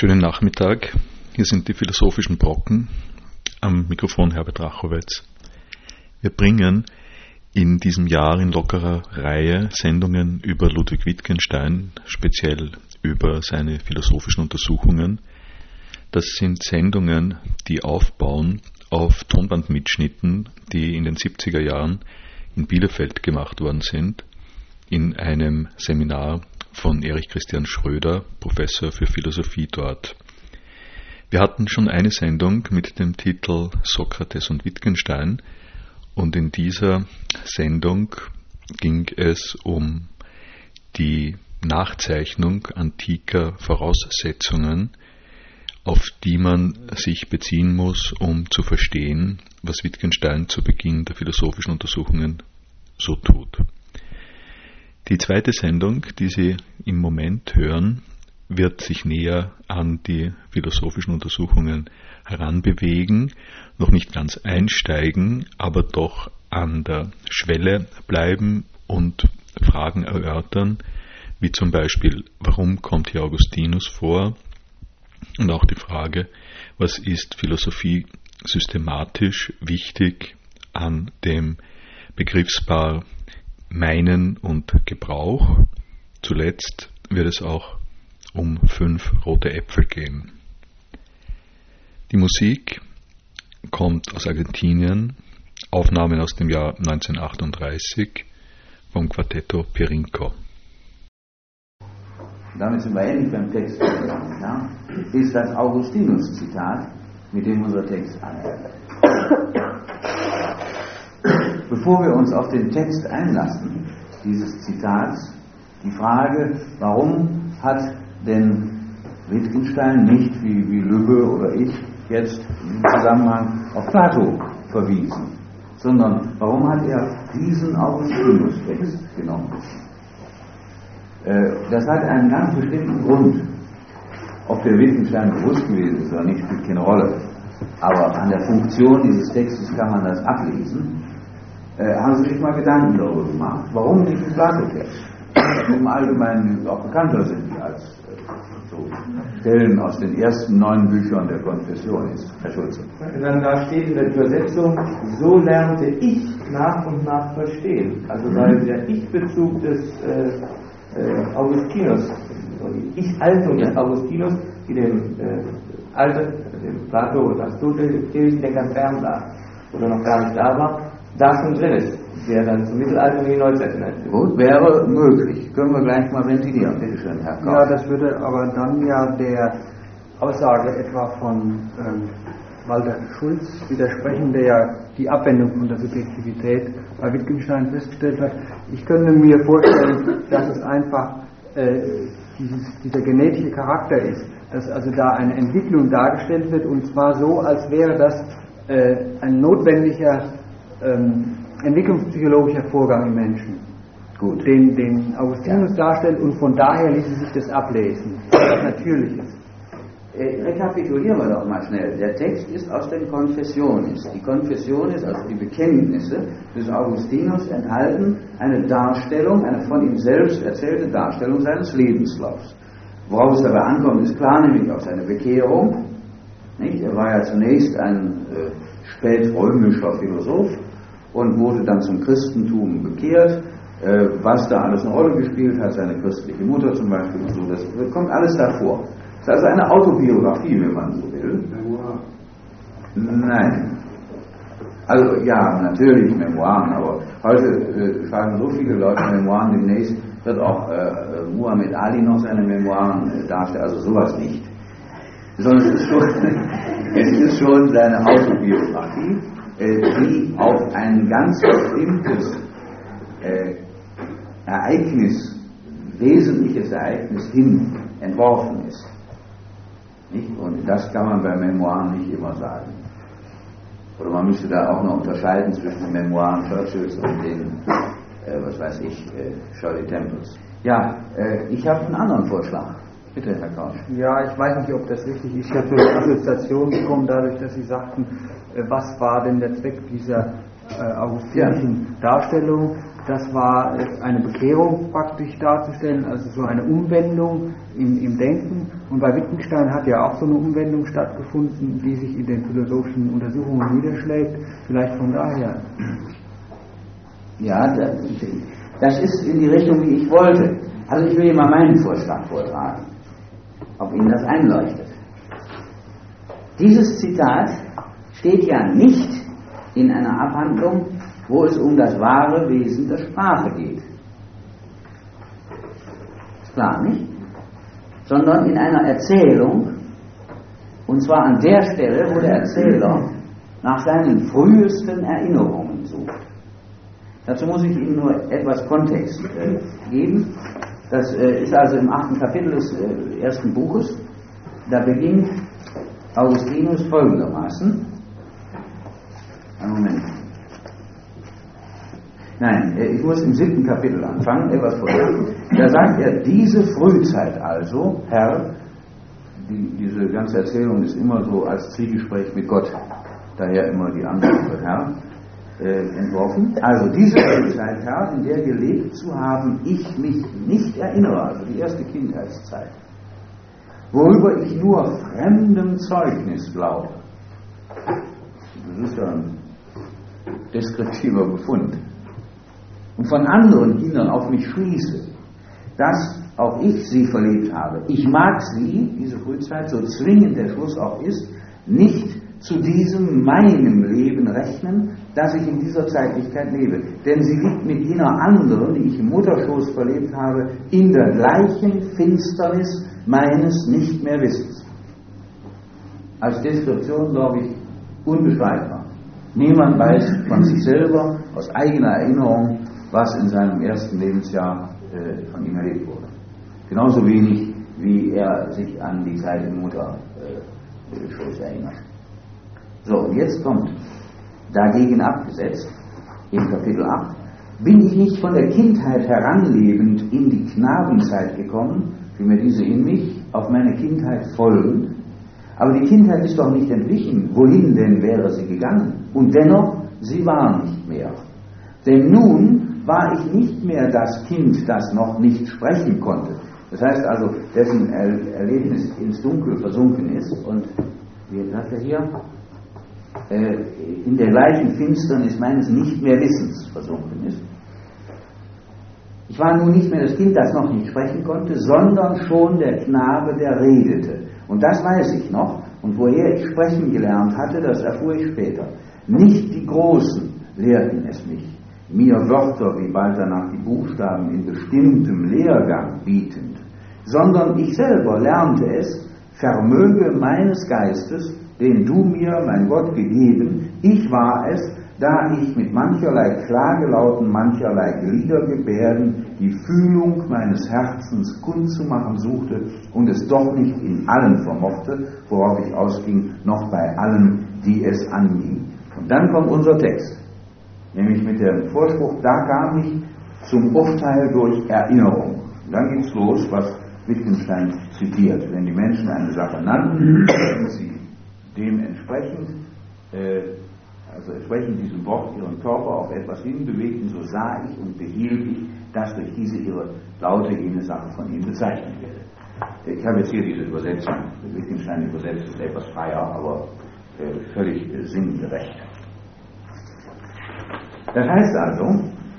Schönen Nachmittag. Hier sind die philosophischen Brocken. Am Mikrofon Herbert Rachowitz. Wir bringen in diesem Jahr in lockerer Reihe Sendungen über Ludwig Wittgenstein, speziell über seine philosophischen Untersuchungen. Das sind Sendungen, die aufbauen auf Tonbandmitschnitten, die in den 70er Jahren in Bielefeld gemacht worden sind, in einem Seminar von Erich Christian Schröder, Professor für Philosophie dort. Wir hatten schon eine Sendung mit dem Titel Sokrates und Wittgenstein und in dieser Sendung ging es um die Nachzeichnung antiker Voraussetzungen, auf die man sich beziehen muss, um zu verstehen, was Wittgenstein zu Beginn der philosophischen Untersuchungen so tut. Die zweite Sendung, die Sie im Moment hören, wird sich näher an die philosophischen Untersuchungen heranbewegen, noch nicht ganz einsteigen, aber doch an der Schwelle bleiben und Fragen erörtern, wie zum Beispiel, warum kommt hier Augustinus vor? Und auch die Frage, was ist Philosophie systematisch wichtig an dem Begriffspaar Meinen und Gebrauch. Zuletzt wird es auch um 5 rote Äpfel gehen. Die Musik kommt aus Argentinien, Aufnahmen aus dem Jahr 1938 vom Quartetto Pirinco. Damit sind wir endlich beim Text angelangt. Ja? Ist das Augustinus-Zitat, mit dem unser Text anfängt. Bevor wir uns auf den Text einlassen, dieses Zitats, die Frage, warum hat denn Wittgenstein nicht, wie Lübbe oder ich, jetzt im Zusammenhang auf Plato verwiesen, sondern warum hat er diesen Augustinus-Text genommen? Das hat einen ganz bestimmten Grund. Ob der Wittgenstein bewusst gewesen ist oder nicht, spielt keine Rolle. Aber an der Funktion dieses Textes kann man das ablesen. Haben Sie sich mal Gedanken darüber gemacht, warum nicht im Plato-Text? Im Allgemeinen auch bekannter sind als so Stellen aus den ersten 9 Büchern der Konfession ist, Herr Schulze. Dann da steht in der Übersetzung, so lernte ich nach und nach verstehen. Also weil der Ich-Bezug des Augustinus, die Ich-Haltung des Augustinus, die dem Plato oder Aristoteles, der ganz fern war oder noch gar nicht da war, da schon drin ist, der dann zum Mittelalter in die Neuzeit hinein. Gut, wäre möglich. Können wir gleich mal ventilieren, bitte schön, Herr Kauf. Ja, das würde aber dann ja der Aussage etwa von Walter Schulz widersprechen, der ja die Abwendung von der Subjektivität bei Wittgenstein festgestellt hat. Ich könnte mir vorstellen, dass es einfach dieser genetische Charakter ist, dass also da eine Entwicklung dargestellt wird, und zwar so, als wäre das ein notwendiger entwicklungspsychologischer Vorgang im Menschen, gut, den Augustinus darstellt, und von daher ließe sich das ablesen, was natürlich ist. Rekapitulieren wir doch mal schnell. Der Text ist aus den Confessiones. Die Confessiones, also die Bekenntnisse des Augustinus, enthalten eine Darstellung, eine von ihm selbst erzählte Darstellung seines Lebenslaufs. Worauf es dabei ankommt, ist klar, nämlich auf seine Bekehrung. Nicht? Er war ja zunächst ein spätrömischer Philosoph und wurde dann zum Christentum bekehrt. Was da alles eine Rolle gespielt hat, seine christliche Mutter zum Beispiel und so, das kommt alles davor. Das ist also eine Autobiografie, wenn man so will. Nein. Also ja, natürlich Memoiren, aber heute schreiben so viele Leute Memoiren, demnächst wird auch Muhammad Ali noch seine Memoiren darstellen, also sowas nicht. Sondern es ist schon seine Autobiografie, die auf ein ganz bestimmtes Ereignis, wesentliches Ereignis hin entworfen ist. Nicht? Und das kann man bei Memoiren nicht immer sagen. Oder man müsste da auch noch unterscheiden zwischen den Memoiren Churchills und den, Shirley Temples. Ja, ich habe einen anderen Vorschlag. Bitte, Herr Kausch. Ja, ich weiß nicht, ob das richtig ist. Ich habe eine Assoziation bekommen, dadurch, dass Sie sagten, was war denn der Zweck dieser augustinischen Darstellung? Das war eine Bekehrung praktisch darzustellen, also so eine Umwendung im Denken. Und bei Wittgenstein hat ja auch so eine Umwendung stattgefunden, die sich in den philosophischen Untersuchungen niederschlägt. Vielleicht von daher. Ja, das ist in die Richtung, wie ich wollte. Also ich will Ihnen mal meinen Vorschlag vortragen, ob Ihnen das einleuchtet. Dieses Zitat steht ja nicht in einer Abhandlung, wo es um das wahre Wesen der Sprache geht. Ist klar, nicht? Sondern in einer Erzählung, und zwar an der Stelle, wo der Erzähler nach seinen frühesten Erinnerungen sucht. Dazu muss ich Ihnen nur etwas Kontext geben. Das ist also im 8. Kapitel des ersten Buches. Da beginnt Augustinus folgendermaßen. Einen Moment. Nein, ich muss im 7. Kapitel anfangen, etwas vorher. Da sagt er, diese Frühzeit also, Herr, diese ganze Erzählung ist immer so als Zwiegespräch mit Gott, daher immer die Antwort für Herr entworfen. Also diese Frühzeit, Herr, in der gelebt zu haben, ich mich nicht erinnere, also die erste Kindheitszeit, worüber ich nur fremdem Zeugnis glaube. Das ist ja ein deskriptiver Befund. Und von anderen Kindern auf mich schließe, dass auch ich sie verlebt habe. Ich mag sie, diese Frühzeit, so zwingend der Schluss auch ist, nicht zu diesem meinem Leben rechnen, das ich in dieser Zeitlichkeit lebe. Denn sie liegt mit jener anderen, die ich im Mutterschoß verlebt habe, in der gleichen Finsternis meines nicht mehr Wissens. Als Deskription, glaube ich, unbestreitbar. Niemand weiß von sich selber, aus eigener Erinnerung, was in seinem ersten Lebensjahr von ihm erlebt wurde. Genauso wenig, wie er sich an die Zeit im Mutterschoß erinnert. So, und jetzt kommt dagegen abgesetzt, im Kapitel 8, bin ich nicht von der Kindheit heranlebend in die Knabenzeit gekommen, vielmehr diese in mich, auf meine Kindheit folgend, aber die Kindheit ist doch nicht entwichen, wohin denn wäre sie gegangen? Und dennoch, sie war nicht mehr. Denn nun war ich nicht mehr das Kind, das noch nicht sprechen konnte. Das heißt also, dessen Erlebnis ins Dunkel versunken ist und, wie sagt er hier, in der gleichen Finsternis meines nicht mehr Wissens versunken ist. Ich war nun nicht mehr das Kind, das noch nicht sprechen konnte, sondern schon der Knabe, der redete. Und das weiß ich noch. Und woher ich sprechen gelernt hatte, das erfuhr ich später. Nicht die Großen lehrten es mich, mir Wörter wie bald danach die Buchstaben in bestimmtem Lehrgang bietend, sondern ich selber lernte es, Vermöge meines Geistes, den du mir, mein Gott, gegeben, ich war es, da ich mit mancherlei Klagelauten, mancherlei Gliedergebärden die Fühlung meines Herzens kundzumachen suchte und es doch nicht in allen vermochte, worauf ich ausging, noch bei allen, die es anging. Und dann kommt unser Text, nämlich mit dem Vorspruch, da kam ich zum Urteil durch Erinnerung. Und dann geht's los, was Wittgenstein zitiert. Wenn die Menschen eine Sache nannten, und sie dementsprechend, also entsprechend diesem Wort ihren Körper auf etwas hinbewegten, so sah ich und behielt ich, dass durch diese ihre Laute jene Sache von ihnen bezeichnet werde. Ich habe jetzt hier diese Übersetzung, Wittgenstein übersetzt ist etwas freier, aber völlig sinngerecht. Das heißt also,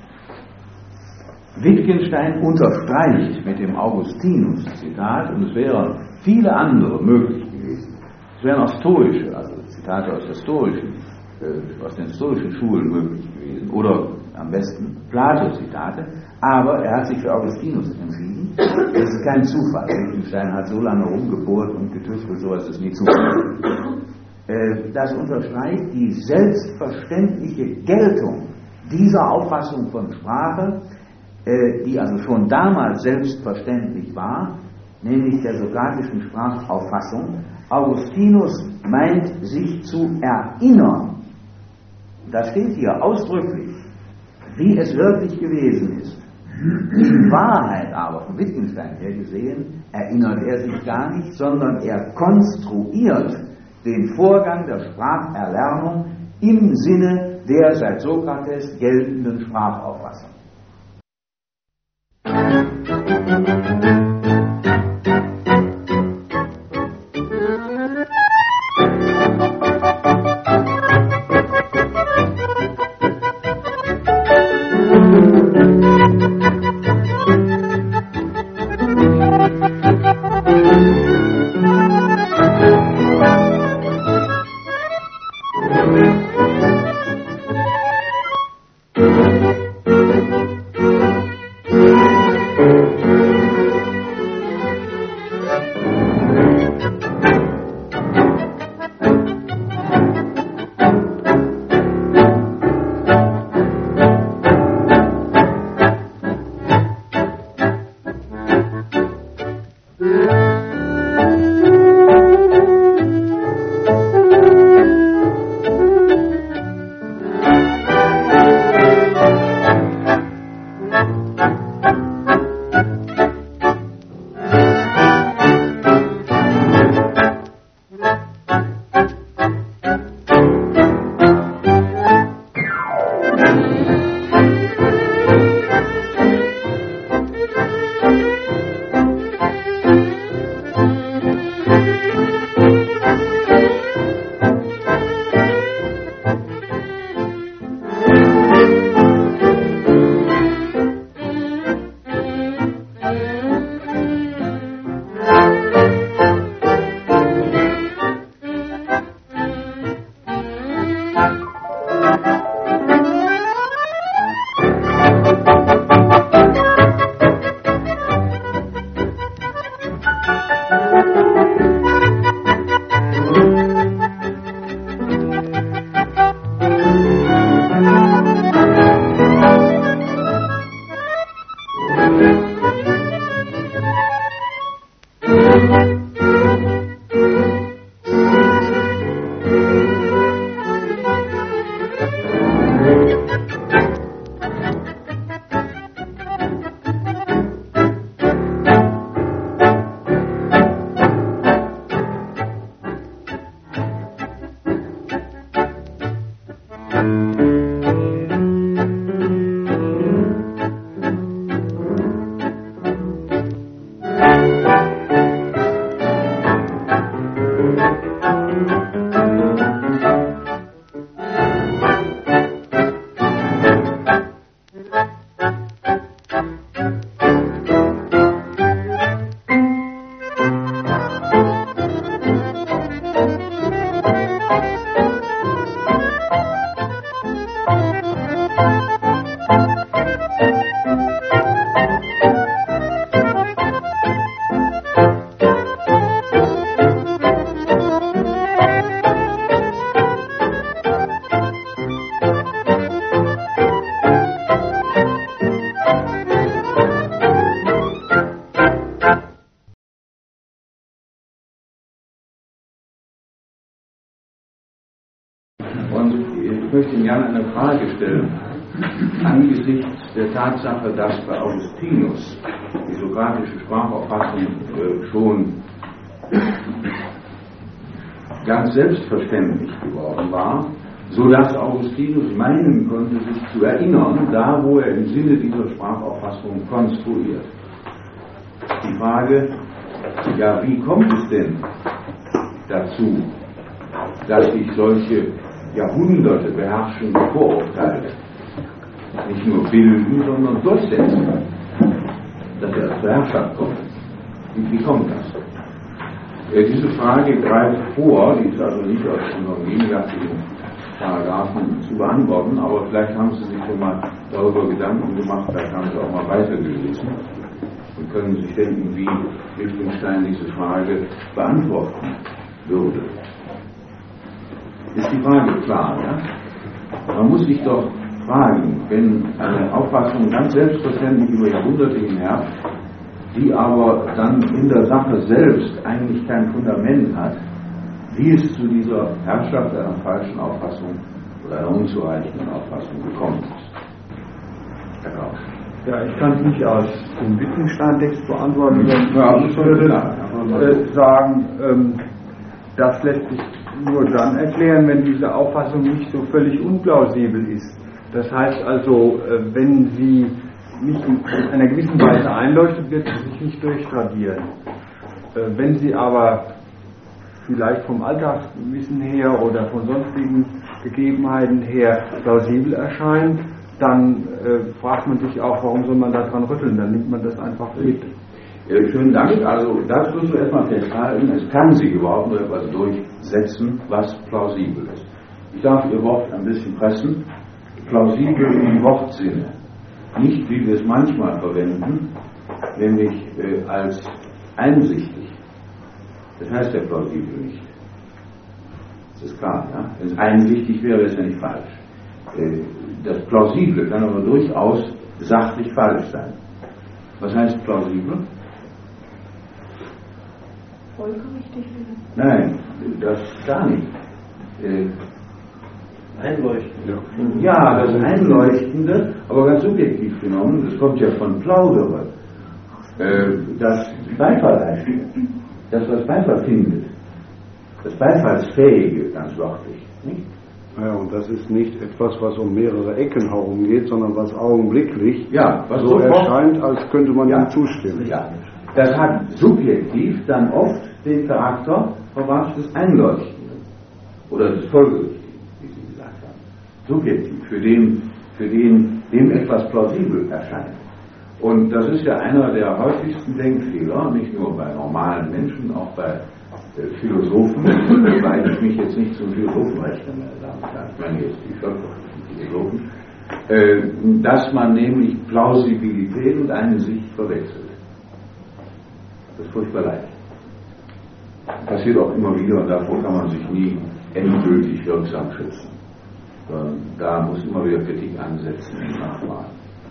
Wittgenstein unterstreicht mit dem Augustinus-Zitat, und es wären viele andere möglich gewesen. Es wären auch stoische, also Zitate aus den stoischen Schulen möglich gewesen, oder am besten Plato-Zitate, aber er hat sich für Augustinus entschieden. Das ist kein Zufall. Wittgenstein hat so lange rumgebohrt und getüftelt, sowas ist nie Zufall. Das unterstreicht die selbstverständliche Geltung dieser Auffassung von Sprache, die also schon damals selbstverständlich war, nämlich der sokratischen Sprachauffassung. Augustinus meint, sich zu erinnern. Das steht hier ausdrücklich, wie es wirklich gewesen ist. In Wahrheit aber, von Wittgenstein her gesehen, erinnert er sich gar nicht, sondern er konstruiert den Vorgang der Spracherlernung im Sinne der seit Sokrates geltenden Sprachauffassung. Ich möchte Ihnen gerne eine Frage stellen. Angesichts der Tatsache, dass bei Augustinus die sokratische Sprachauffassung schon ganz selbstverständlich geworden war, sodass Augustinus meinen konnte, sich zu erinnern, da wo er im Sinne dieser Sprachauffassung konstruiert. Die Frage, ja, wie kommt es denn dazu, dass sich solche Jahrhunderte beherrschende Vorurteile nicht nur bilden, sondern durchsetzen, dass er zur Herrschaft kommt? Wie kommt das? Diese Frage greift vor, die ist also nicht aus unseren gegenwärtigen Paragraphen zu beantworten, aber vielleicht haben Sie sich schon mal darüber Gedanken gemacht, vielleicht haben Sie auch mal weitergelesen und können sich denken, wie Wittgenstein diese Frage beantworten würde. Ist die Frage klar, ja? Man muss sich doch fragen, wenn eine Auffassung ganz selbstverständlich über Jahrhunderte hin herrscht, die aber dann in der Sache selbst eigentlich kein Fundament hat, wie es zu dieser Herrschaft einer falschen Auffassung oder einer unzureichenden Auffassung gekommen ist. Herr Krausch. Ja, ich kann es nicht aus dem Wittgenstein-Text beantworten. Ja, ich würde sagen, das lässt sich nur dann erklären, wenn diese Auffassung nicht so völlig unplausibel ist. Das heißt also, wenn sie nicht in einer gewissen Weise einleuchtet, wird sie sich nicht durchtradieren. Wenn sie aber vielleicht vom Alltagswissen her oder von sonstigen Gegebenheiten her plausibel erscheint, dann fragt man sich auch, warum soll man daran rütteln, dann nimmt man das einfach mit. Schönen Dank. Also das müssen wir erstmal festhalten. Es kann sich überhaupt nur etwas durchsetzen, was plausibel ist. Ich darf Ihr Wort ein bisschen pressen. Plausibel im Wortsinne. Nicht, wie wir es manchmal verwenden, nämlich als einsichtig. Das heißt ja plausibel nicht. Das ist klar, ja? Wenn es einsichtig wäre, ist ja nicht falsch. Das Plausible kann aber durchaus sachlich falsch sein. Was heißt plausibel? Folgerichtig? Nein, das gar nicht. Einleuchtend. Ja, das Einleuchtende, aber ganz subjektiv genommen, das kommt ja von Plaudere. Das Beifall einführt, das, was Beifall findet, das Beifallsfähige, ganz wörtlich. Nicht? Ja, und das ist nicht etwas, was um mehrere Ecken herum geht, sondern was augenblicklich was so erscheint, als könnte man ihm zustimmen. Ja. Das hat subjektiv dann oft den Charakter des Einleuchtenden oder des Folgerichtigen, wie Sie gesagt haben. Subjektiv, für den dem etwas plausibel erscheint. Und das ist ja einer der häufigsten Denkfehler, nicht nur bei normalen Menschen, auch bei Philosophen, wobei ich mich jetzt nicht zum Philosophen rechne, meine Damen und Herren, ich meine jetzt die völkerrechtlichen Philosophen, dass man nämlich Plausibilität und Einsicht verwechselt. Das ist furchtbar leicht. Passiert auch immer wieder und davor kann man sich nie endgültig wirksam schützen. Da muss immer wieder Kritik ansetzen und nachfragen.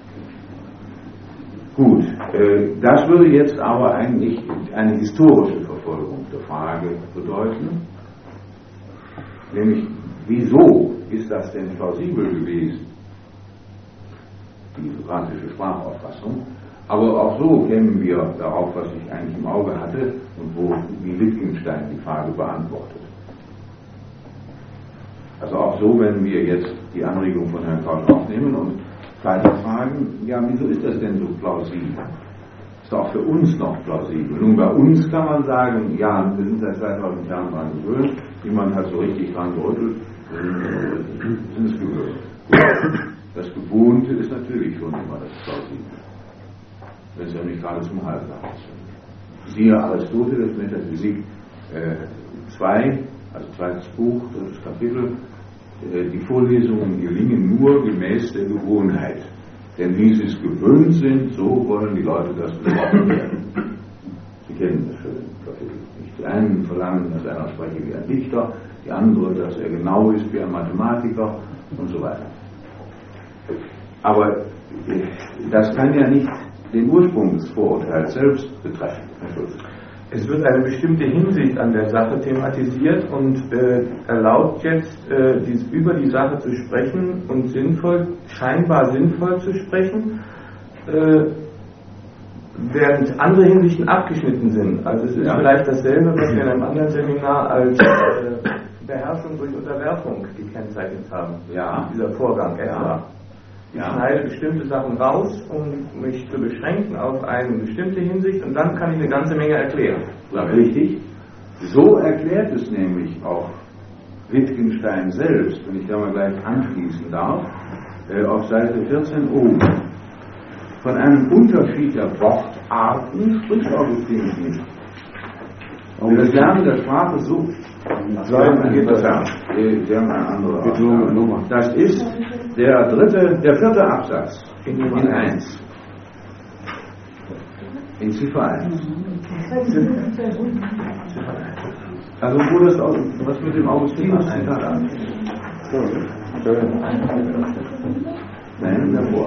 Gut, das würde jetzt aber eigentlich eine historische Verfolgung der Frage bedeuten, nämlich wieso ist das denn plausibel gewesen, die sokratische Sprachauffassung, aber auch so kämen wir darauf, was ich eigentlich im Auge hatte und wie Wittgenstein die Frage beantwortet. Also auch so, wenn wir jetzt die Anregung von Herrn Krausch aufnehmen und weiter fragen, ja, wieso ist das denn so plausibel? Das ist auch für uns noch plausibel. Nun, bei uns kann man sagen, ja, wir sind seit 2000 Jahren daran gewöhnt, niemand hat so richtig dran gerüttelt, sind es gewöhnt. Das Gewohnte ist natürlich schon immer das Plausible, wenn es ja nicht gerade zum Halse hat. Siehe Aristoteles, Metaphysik 2, also zweites Buch, drittes Kapitel, die Vorlesungen gelingen nur gemäß der Gewohnheit. Denn wie sie es gewöhnt sind, so wollen die Leute das bekommen werden. Sie kennen das schöne Kapitel. Die einen verlangen, dass einer spreche wie ein Dichter, die andere, dass er genau ist wie ein Mathematiker und so weiter. Aber das kann ja nicht den Ursprung des Vorurteils selbst betreffen. Es wird eine bestimmte Hinsicht an der Sache thematisiert und erlaubt jetzt, über die Sache zu sprechen und scheinbar sinnvoll zu sprechen, während andere Hinsichten abgeschnitten sind. Also es ist vielleicht dasselbe, was wir in einem anderen Seminar als Beherrschung durch Unterwerfung gekennzeichnet haben. Ja. Dieser Vorgang etwa. Ich schneide bestimmte Sachen raus, um mich zu beschränken auf eine bestimmte Hinsicht und dann kann ich eine ganze Menge erklären. Ja, richtig. So erklärt es nämlich auch Wittgenstein selbst, wenn ich da mal gleich anschließen darf, auf Seite 14 oben. Von einem Unterschied der Wortarten spricht Augustinus nicht. Und das Lernen der Sprache so. Sie haben eine andere Nummer. Das ist der vierte Absatz in 1. In Ziffer 1. Also wo das was mit dem Augustinus Zitat an? Nein, davor.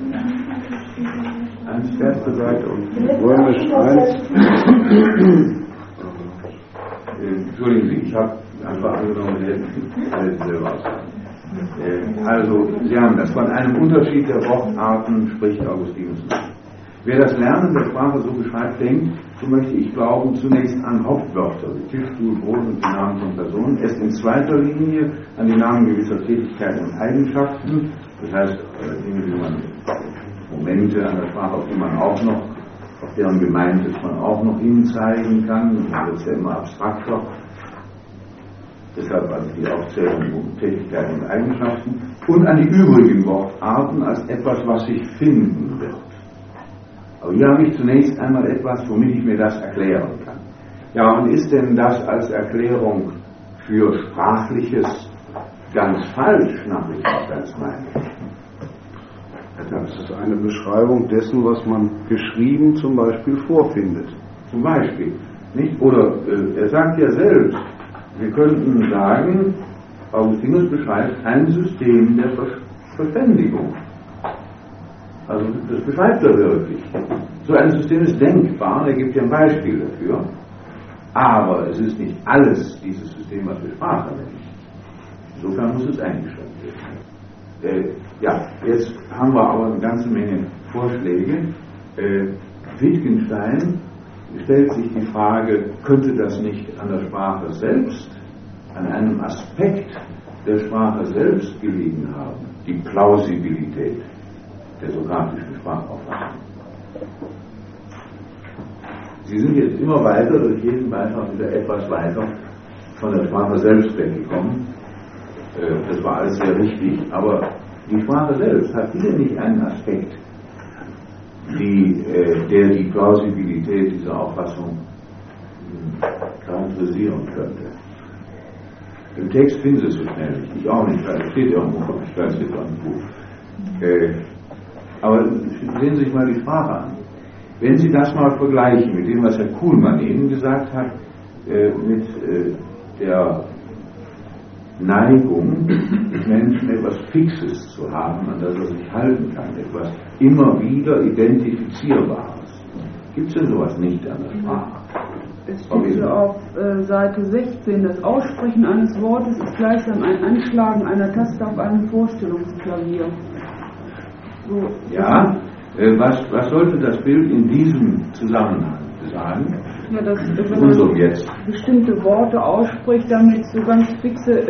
Erste Seite und Römisch 1. Entschuldigen Sie, ich habe einfach angenommen, Sie hätten alles selber aussagen. Also, Sie haben das. Von einem Unterschied der Wortarten spricht Augustinus nicht. Wer das Lernen der Sprache so beschreibt, denkt, so möchte ich glauben, zunächst an Hauptwörter, wie Tischstuhl, Brot und die Namen von Personen, erst in zweiter Linie an die Namen gewisser Tätigkeiten und Eigenschaften, das heißt, Dinge, die man, Momente an der Sprache, auf die man auch noch, auf deren Gemeintes man auch noch hinzeigen kann, dann wird es ja immer abstrakter. Deshalb also die Aufzählung von Tätigkeiten und Eigenschaften und an die übrigen Wortarten als etwas, was sich finden wird. Aber hier habe ich zunächst einmal etwas, womit ich mir das erklären kann. Ja, und ist denn das als Erklärung für Sprachliches ganz falsch, nach Wittgensteins Meinung? Das ist eine Beschreibung dessen, was man geschrieben zum Beispiel vorfindet. Zum Beispiel. Nicht? Oder er sagt ja selbst, wir könnten sagen, Augustinus beschreibt ein System der Verständigung. Also das beschreibt er wirklich. So ein System ist denkbar, er gibt ja ein Beispiel dafür. Aber es ist nicht alles dieses System, was wir Sprache nennen. Insofern muss es eingeschränkt werden. Ja, jetzt haben wir aber eine ganze Menge Vorschläge. Wittgenstein stellt sich die Frage, könnte das nicht an der Sprache selbst, an einem Aspekt der Sprache selbst gelegen haben, die Plausibilität der sokratischen Sprachauffassung. Sie sind jetzt immer weiter, durch jeden Beitrag wieder etwas weiter von der Sprache selbst weggekommen. Das war alles sehr richtig, aber die Sprache selbst hat hier nicht einen Aspekt, der die Plausibilität dieser Auffassung charakterisieren könnte. Im Text finden Sie es so schnell nicht. Ich auch nicht, weil es steht irgendwo, ich weiß nicht, was im Buch. Aber sehen Sie sich mal die Sprache an. Wenn Sie das mal vergleichen mit dem, was Herr Kuhlmann eben gesagt hat, mit der Neigung des Menschen, etwas Fixes zu haben, an das er sich halten kann, etwas immer wieder Identifizierbares. Gibt es denn sowas nicht an der Sprache? Es steht so auf Seite 16, das Aussprechen eines Wortes ist gleichsam ein Anschlagen einer Taste auf einem Vorstellungsklavier. So, ja, was sollte das Bild in diesem Zusammenhang sagen? Ja, dass wenn man bestimmte Worte ausspricht, damit so ganz fixe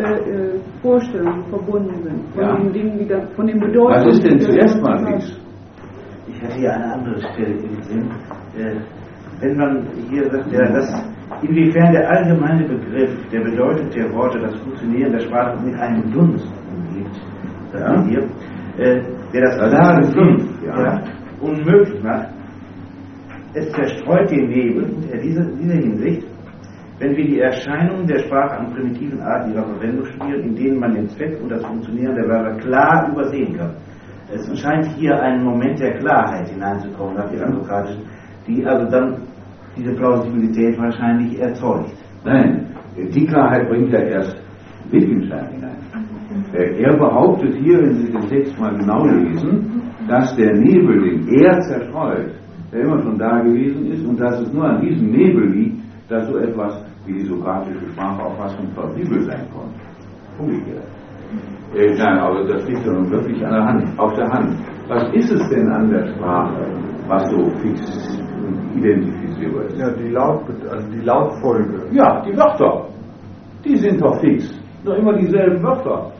Vorstellungen verbunden sind. Von den Dingen, von den Bedeutungen. Was ist denn zuerst mal fix? Ich hatte hier eine andere Stelle im Sinn. Wenn man hier sagt, ja, inwiefern der allgemeine Begriff der Bedeutung der Worte das Funktionieren der Sprache mit einem Dunst umgibt, sagt hier, der das klare Sinn unmöglich macht, es zerstreut den Nebel in dieser Hinsicht, wenn wir die Erscheinungen der Sprache an primitiven Arten ihrer Verwendung studieren, in denen man den Zweck und das Funktionieren der Wörter klar übersehen kann. Es scheint hier ein Moment der Klarheit hineinzukommen, nach der aristokratischen, die also dann diese Plausibilität wahrscheinlich erzeugt. Nein, die Klarheit bringt ja erst Wittgenstein hinein. Er behauptet hier, wenn Sie den Text mal genau lesen, dass der Nebel, den er zerstreut, der immer schon da gewesen ist und dass es nur an diesem Nebel liegt, dass so etwas wie die sokratische Sprachauffassung plausibel sein konnte. Umgekehrt. Nein, aber das liegt ja nun wirklich auf der Hand. Was ist es denn an der Sprache, was so fix identifizierbar ist? Ja, die Lautfolge. Ja, die Wörter. Die sind doch fix. Noch immer dieselben Wörter.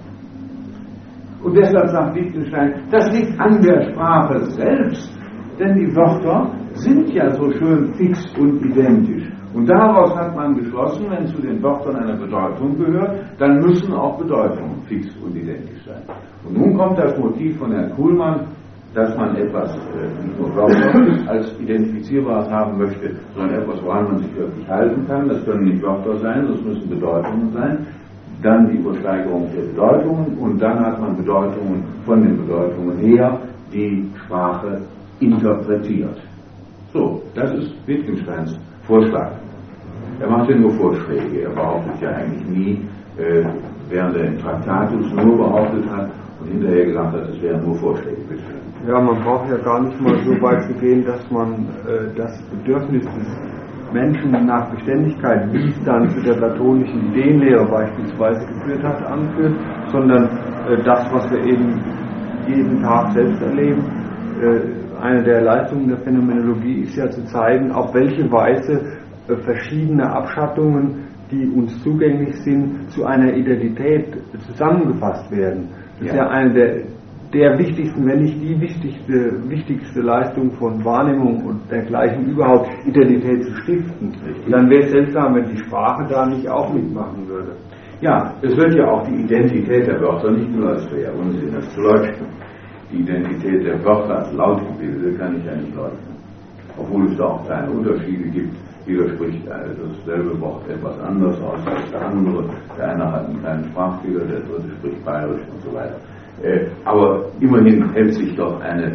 Und deshalb sagt Wittgenstein, das liegt an der Sprache selbst. Denn die Wörter sind ja so schön fix und identisch. Und daraus hat man geschlossen, wenn zu den Wörtern eine Bedeutung gehört, dann müssen auch Bedeutungen fix und identisch sein. Und nun kommt das Motiv von Herrn Kuhlmann, dass man etwas nicht nur Wörter als Identifizierbares haben möchte, sondern etwas, woran man sich wirklich halten kann. Das können nicht Wörter sein, das müssen Bedeutungen sein. Dann die Übersteigerung der Bedeutungen und dann hat man Bedeutungen von den Bedeutungen her, die Sprache interpretiert. So, das ist Wittgensteins Vorschlag. Er macht ja nur Vorschläge, er behauptet ja eigentlich nie, während er im Traktatus nur behauptet hat und hinterher gesagt hat, es wären nur Vorschläge. Ja, man braucht ja gar nicht mal so weit zu gehen, dass man das Bedürfnis des Menschen nach Beständigkeit, wie es dann zu der platonischen Ideenlehre beispielsweise geführt hat, anführt, sondern das, was wir eben jeden Tag selbst erleben. Eine der Leistungen der Phänomenologie ist ja zu zeigen, auf welche Weise verschiedene Abschattungen, die uns zugänglich sind, zu einer Identität zusammengefasst werden. Das ist ja eine der wichtigsten, wenn nicht die wichtigste Leistung von Wahrnehmung und dergleichen überhaupt, Identität zu stiften. Dann wäre es seltsam, wenn die Sprache da nicht auch mitmachen würde. Ja, es wird ja auch die Identität der Wörter nicht nur als schwer Unsinn, das zu leugnen. Die Identität der Wörter als Lautgebilde kann ich ja nicht leugnen. Obwohl es da auch kleine Unterschiede gibt. Jeder spricht dasselbe Wort etwas anders aus als der andere. Der eine hat einen kleinen Sprachfehler, der dritte spricht bayerisch und so weiter. Aber immerhin hält sich doch eine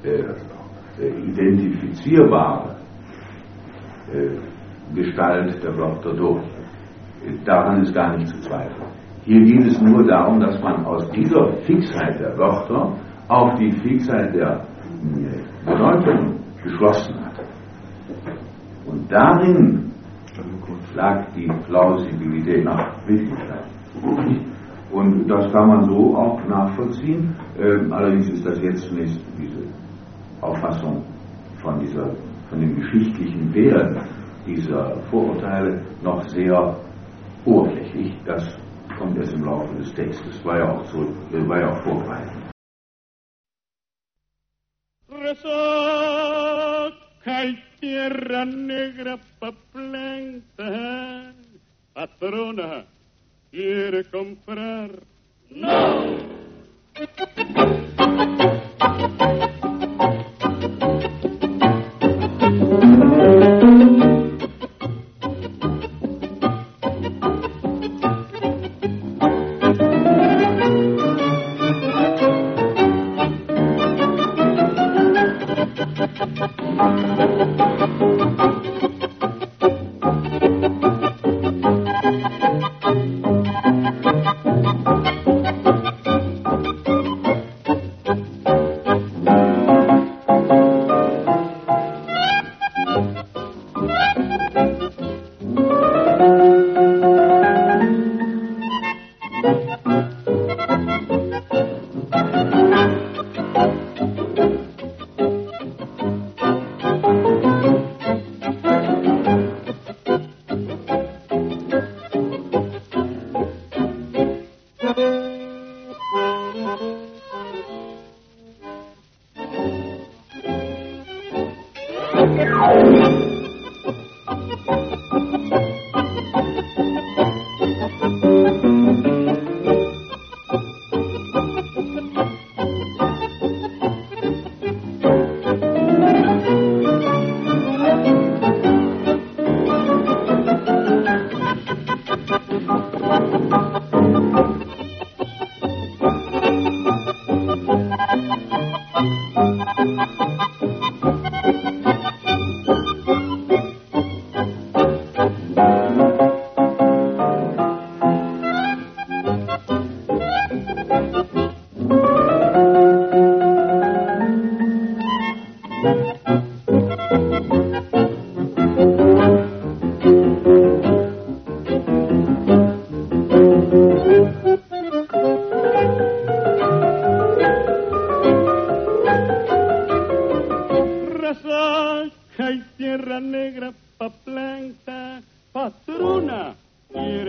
identifizierbare Gestalt der Wörter durch. Daran ist gar nicht zu zweifeln. Hier geht es nur darum, dass man aus dieser Fixheit der Wörter auf die Fixheit der Bedeutung geschlossen hat. Und darin lag die Plausibilität nach Wittgenstein. Und das kann man so auch nachvollziehen. Allerdings ist das jetzt zunächst diese Auffassung von dem geschichtlichen Wert dieser Vorurteile noch sehr oberflächlich. Das kommt erst im Laufe des Textes, war ja auch vorbereitet. Hay tierra negra pa' plantar, patrona, ¿quiere comprar? No.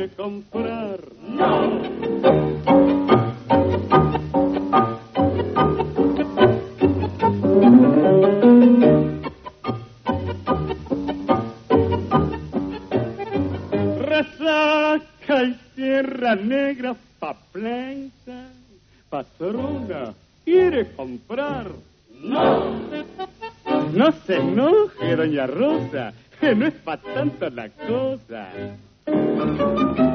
quiere comprar. No. Resaca y tierra negra pa' planta, patrona, ¿quiere comprar? No. No se enoje, doña Rosa, que no es pa' tanto la cosa.